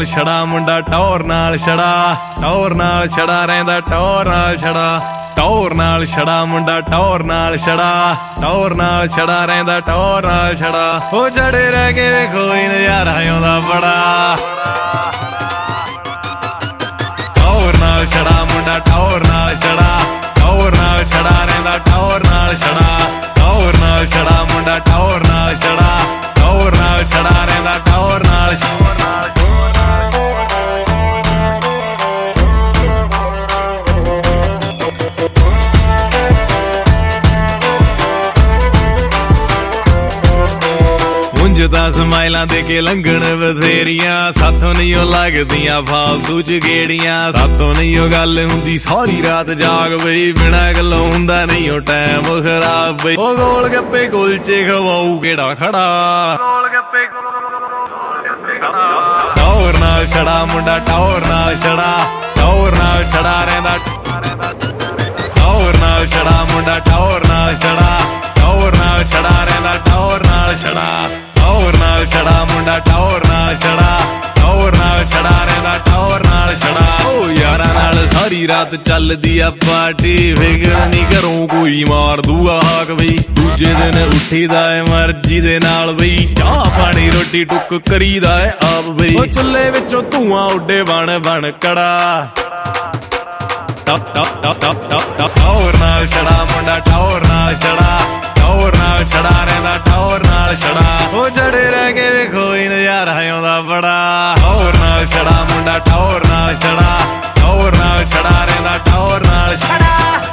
नाल छड़ा मुंडा टौर नाल छड़ा रहिंदा टौर नाल छड़ा टौर नाल छड़ा मुंडा टौर नाल छड़ा रहिंदा टौर नाल छड़ा ओ जड़े रह के वेखो नज़ारा आउंदा बड़ा टौर नाल छड़ा मुंडा टौर नाल छड़ा रहिंदा टौर नाल छड़ा मुंडा टौर नाल छड़ा रहिंदा टौर नाल तां समाइलां दे के लंघण बथेरियां साथों नहीं लगदियां फालतू च गेड़ियां साथों नहीं गल हुंदी सारी रात जाग बई बिना गल्लों हुंदा नहीं टैम खराब बई ओ गोल गप्पे कुलचे खवाऊ केड़ा खड़ा टौर नाल छड़ा मुंडा टौर नाल छड़ा रहिंदा टौर नाल छड़ा मुंडा टौर नाल छड़ा रहिंदा टौर नाल छड़ा टौर नाल छड़ा मुंडा टौर नाल छड़ा रहिंदा टौर नाल छड़ा ओ यारां नाल सारी रात चलदी आ पार्टी फिकर नहीं घरों कोई मार दूगा हाक बई दूजे दिन उठीदा है मर्जी दे नाल बई चाह पानी रोटी टुक करीदा है आप बई ओ चुल्हे विचों धुआं उड्डे बन कड़ा टौर नाल छड़ा मुंडा टौर नाल छड़ा रहिंदा टौर नाल छड़ा ओ जड़े रह के वेखो नज़ारा आउंदा बड़ा टौर नाल छड़ा मुंडा टौर नाल छड़ा रहिंदा टौर नाल छड़ा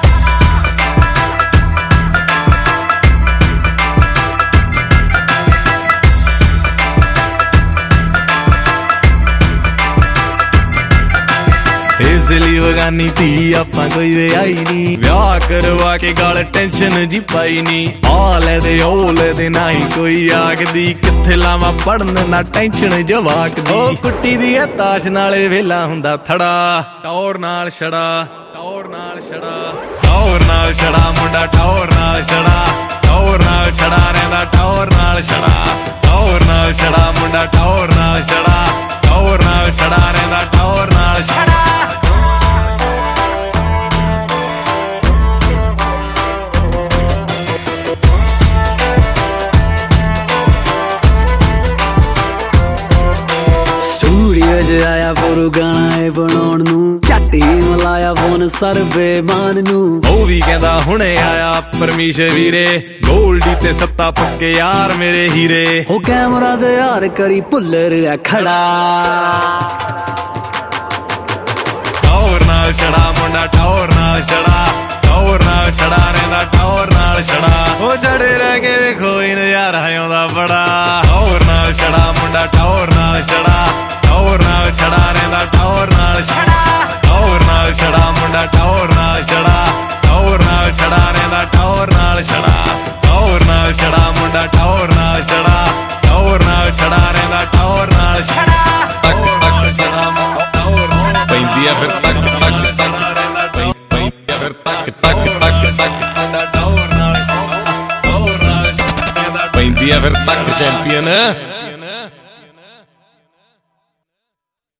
इसलिए बगानी थी आपां कोई वे आई नी ब्याह करवा के गाल टेंशन जी पाई नी आले दे नाई कोई आखदी किथे लावां पढ़न ना टेंशन जवाक दी ओ कुट्टी दी ताश नाले वेला हुंदा थड़ा टौर नाल छड़ा मुंडा टौर नाल छड़ा रहिंदा टौर नाल छड़ा मुंडा टौर नाल छड़ा रहिंदा टौर नाल छड़ा आया पुरु गाना है बनाउण नूं झट ही मिलाया फोन सर्वे मान नूं ओ भी कहंदा हुणे आया परमीश वीरे गोल्डी ते सत्ता पक्के यार मेरे हीरे ओ कैमरा दे यार करी भुल्लर खड़ा टौर नाल छड़ा मुंडा टौर नाल छड़ा रहिंदा टौर नाल छड़ा ओ जड़े रह के वेखो नज़ारा आउंदा बड़ा टौर नाल छड़ा मुंडा टौर नाल छड़ा रहिंदा टौर नाल छड़ा मुंडा टौर नाल छड़ा रहिंदा टौर नाल छड़ा मुंडा टौर नाल छड़ा रहिंदा टौर नाल छड़ा पैंदी आ फिर पैंदी आ फिर तक चैंपियन